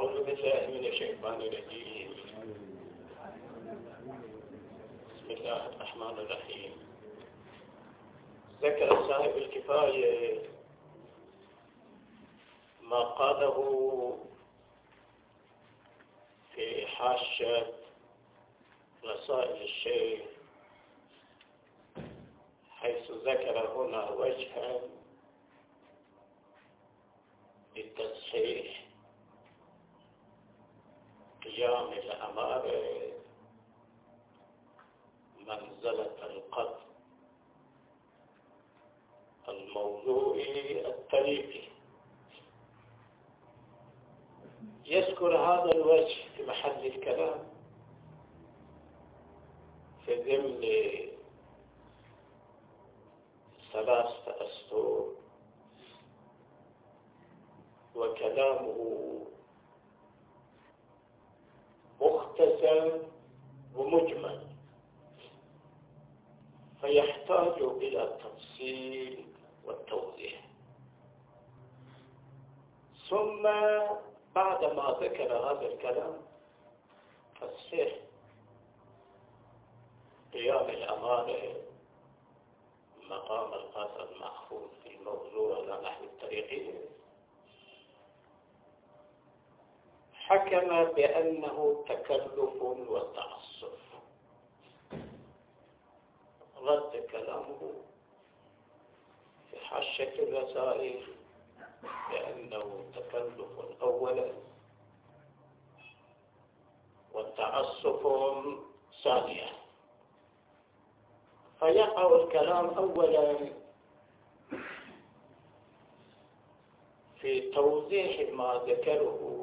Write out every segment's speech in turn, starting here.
أعوذ بالله من الشيطان الرجيم. بسم الله الرحمن الرحيم. ذكر صاحب الكفاية ما قاله في حاشة رسائل الشيخ، حيث ذكر هنا وجها للتصحيح قيام الأمارة منزلة القدر الموضوعي الطريقي. يذكر هذا الوجه في محل الكلام في ضمن 3 أسطور، وكلامه مختصر ومجمل، فيحتاج إلى التفصيل والتوضيح. ثم بعدما ذكر هذا الكلام تصحيح قيام الأمانة مقام القاصر المأخوذ في الموضوع على نحو الطريقي، حكم بأنه تكلف وتعسف. رد كلامه في حاشية الرسائل بأنه تكلف أولا وتعسف ثانيا. فيقع الكلام أولا في توضيح ما ذكره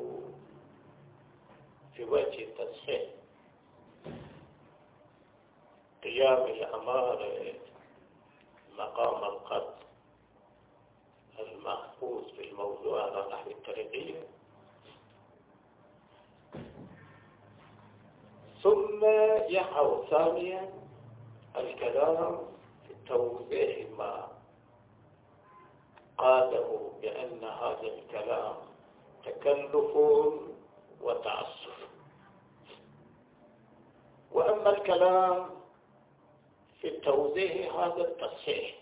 في وجه التصحيح قيام الأمارة مقام القدر المأخوذ في الموضوع على نحو الطريقية، ثم يقع ثانيا الكلام في توضيح ما قاله بأن هذا الكلام تكلف وتعسف. وأما الكلام في توضيح هذا التصحيح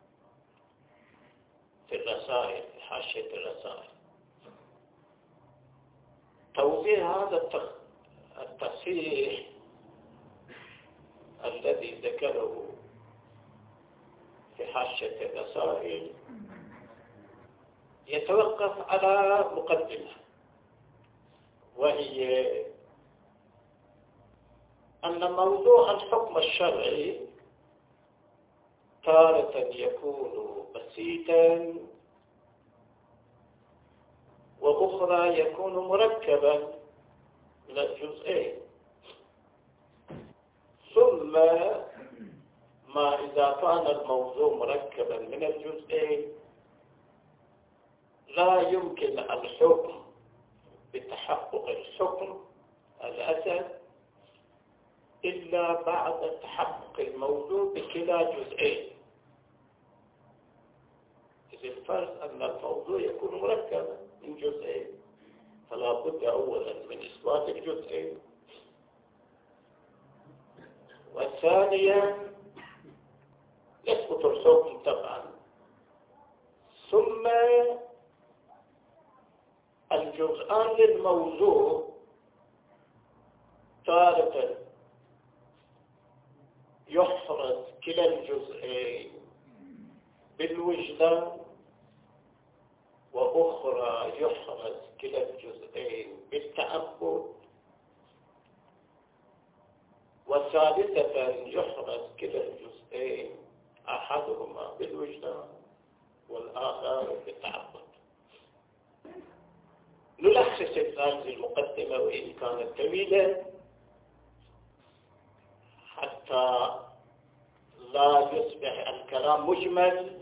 في الرسائل، في حاشية الرسائل، توضيح هذا التصحيح الذي ذكره في حاشية الرسائل يتوقف على مقدمة، وهي أن موضوع الحكم الشرعي تارة يكون بسيطا وأخرى يكون مركبا من الجزئين. ثم ما إذا كان الموضوع مركبا من الجزئين لا يمكن الحكم بتحقق الحكم الأسد إلا بعد تحقق الموضوع بكلا جزئين. إذا الفرض أن الموضوع يكون مركبا من جزئين، فلا بد أولا من إثبات الجزئين، وثانيا يثبت الحكم طبعا، ثم الجزءان للموضوع تارة يحرز كلا الجزئين بالوجدان، وأخرى يحرز كلا الجزئين بالتعبد، وثالثة يحرز كلا الجزئين أحدهما بالوجدان والآخر بالتعبد. نلخص هذه المقدمة وإن كانت طويلة حتى لا يصبح الكلام مجمل،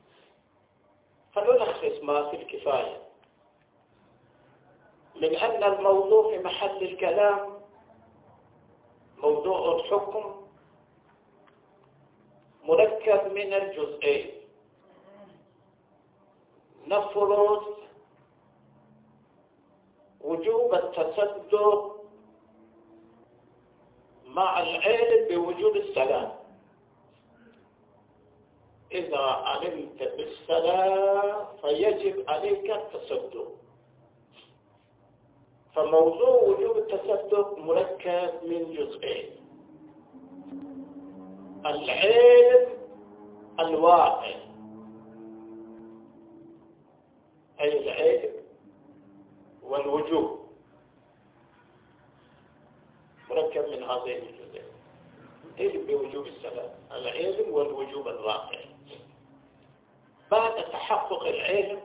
فنلخص ما في الكفاية من أن الموضوع في محل الكلام موضوع الحكم مركب من الجزئين. نفرض وجوب التصدق مع العلم بوجوب السلام. إذا علمت بالسلام فيجب عليك التصدق. فموضوع وجوب التصدق مركب من جزئين: العلم الواقع، أي العلم والوجوب، مركب من هذين الجزئين: علم بوجوب السلام، العلم والوجوب الواقع. بعد تحقق العلم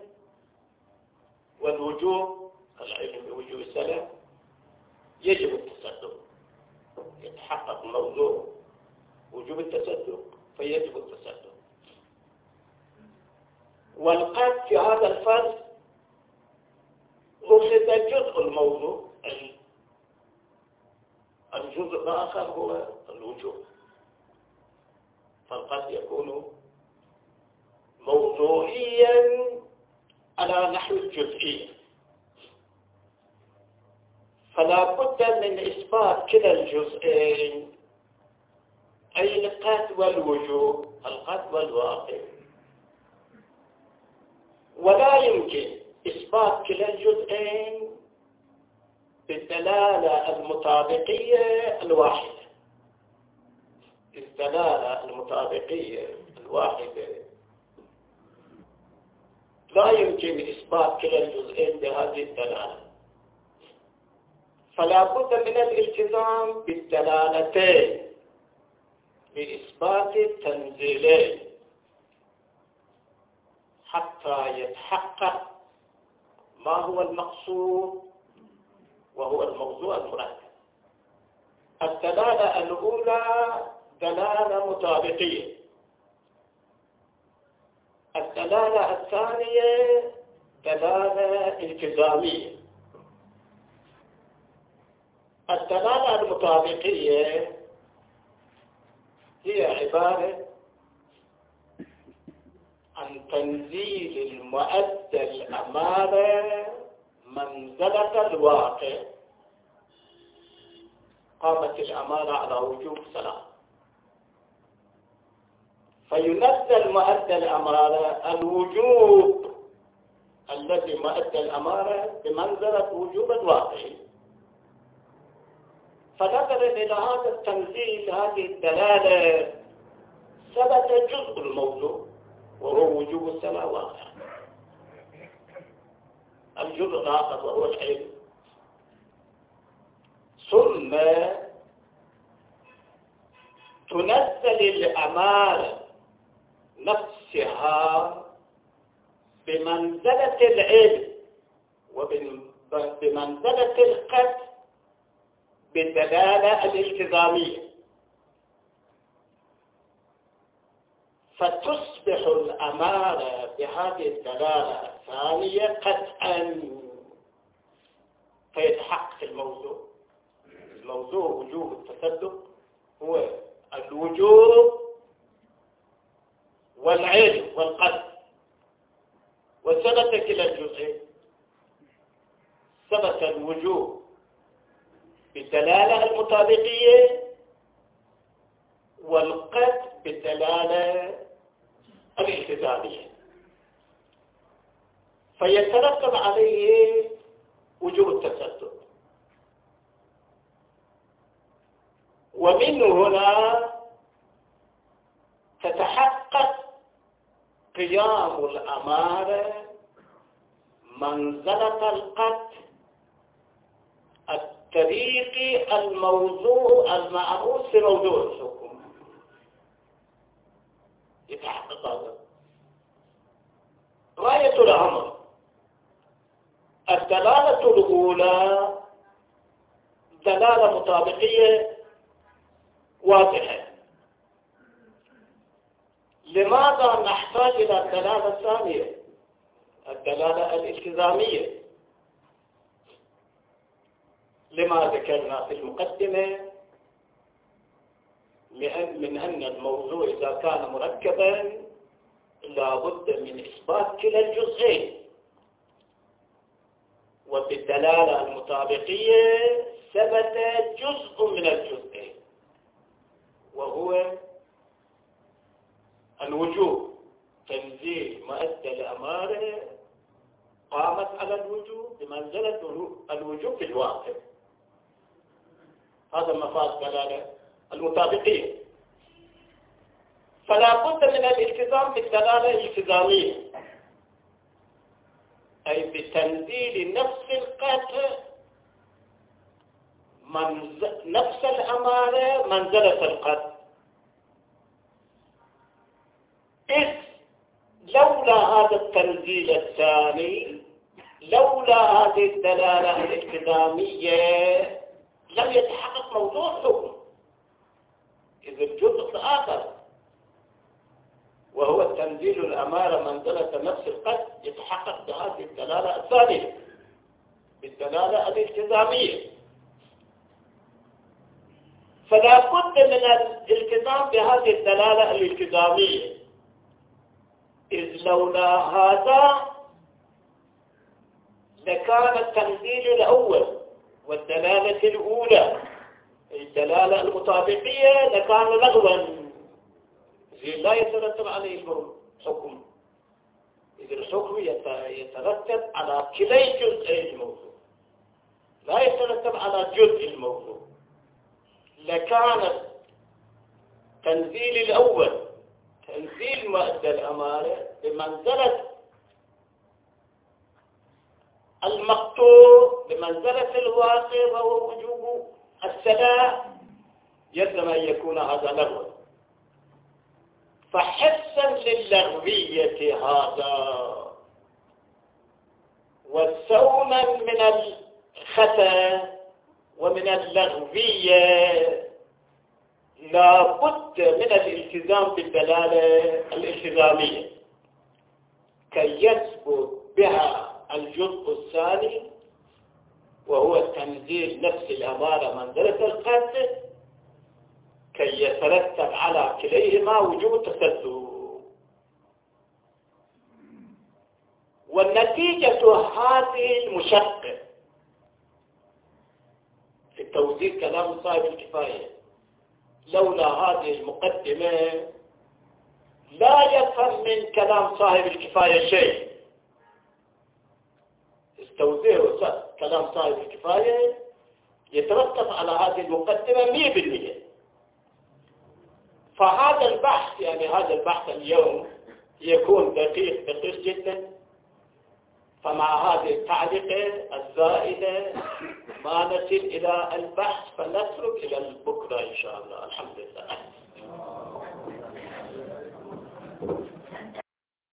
والوجوب، العلم بوجوب السلام، يجب التصدق. يتحقق موضوع وجوب التصدق فيجب التصدق. والقد في هذا الفرض أخذ جزء الموضوع، الجزء الآخر هو الوجوب، فقد يكون موضوعيا على نحو الجزئية. فلا بد من إثبات كلا الجزئين، أي القد والوجوب، القد والواقع. ولا يمكن إثبات كلا الجزئين بالدلالة المطابقية الواحدة. الدلالة المطابقية الواحدة لا يمكن إثبات كلا الجزئين بهذه الدلالة، فلا بد من الالتزام بالدلالتين لإثبات التنزيلين حتى يتحقق ما هو المقصود وهو الموضوع المركب. الدلالة الأولى دلالة مطابقية، الدلالة الثانية دلالة التزامية. الدلالة المطابقية هي عبارة عن تنزيل المؤدى الأمانة منزلة الواقع. قامت الأمانة على وجوب سلام، فينزل مؤدى الأمانة الوجوب الذي مؤدى الأمانة بمنزلة وجوب الواقع. فنظرا إلى هذا التنزيل، هذه الدلالة، ثبت جزء الموضوع وهو وجوب السلام واقع. الجزء الآخر وهو العلم. ثم تنزل الأمانة نفسها بمنزلة العلم وبمنزلة القد بالدلالة الالتزامية، فتصبح الأمانة بهذه الدلالة الثانية قطعا، فيتحقق الموضوع. الموضوع وجوب التصدق هو الوجوب والعلم والقدر، وثبت كلا الجزئين. ثبت الوجوب بالدلالة المطابقية والقد بالدلالة الالتزامية، فيترتب عليه وجوب التصدق. ومن هنا تتحقق قيام الأمانة منزلة القد الطريقي الموضوع المعروف في موضوع الحكم. يتحقق هذا. غاية الأمر الدلالة الأولى دلالة مطابقية واضحة. لماذا نحتاج إلى الدلالة الثانية، الدلالة الالتزامية؟ لما ذكرنا في المقدمة من أن الموضوع إذا كان مركبا لا بد من إثبات كلا الجزئين، وفي الدلالة المطابقية ثبت جزء من الجزئين، وهو الوجوب. تنزيل مؤدى الأمارة قامت على الوجوب بمنزلة الوجوب في الواقع. هذا مفاد الدلالة المطابقية. فلا بد من الالتزام بالدلالة الالتزامية، أي بتنزيل نفس القطع نفس الأمارة منزلة القطع. إذ لولا هذا التنزيل الثاني، لولا هذه الدلالة الالتزامية لم يتحقق موضوع الحكم. إذ الجزء الآخر وهو التنزيل الأمارة منزلة نفس القدر يتحقق بهذه الدلالة الثانية، بالدلالة الالتزامية. فلا بد من الالتزام بهذه الدلالة الالتزامية، إذ لولا هذا لكان التنزيل الأول والدلالة الأولى الدلالة المطابقية لكان لغوا، لا يترتب عليه الحكم. إذ الحكم يترتب على كلي جزئي الموضوع، لا يترتب على جزء الموضوع. لكان التنزيل الأول تنزيل مؤدى الأمارة بمنزلة المقطوع، بمنزلة الواقع، وهو وجوب السلام، يلزم أن يكون هذا لغوا. فحسا للغوية هذا وسوما من الخطأ ومن اللغوية لا بد من الالتزام بالدلالة الالتزامية كي يثبت بها الجزء الثاني، وهو تنزيل نفس الأمارة منزلة القتل، كي يترتب على كليهما وجوب التسلسل. والنتيجة هذه المشقة في توزيع كلام صاحب الكفاية، لولا هذه المقدمة لا يفهم من كلام صاحب الكفاية شيء. توزيع كلام صاحب الكفاية يترتب على هذه المقدمة 100%. فهذا البحث، يعني هذا البحث اليوم يكون دقيق جدا. فمع هذه التعليقة الزائدة ما نصل إلى البحث، فنترك إلى بكرة إن شاء الله. الحمد لله.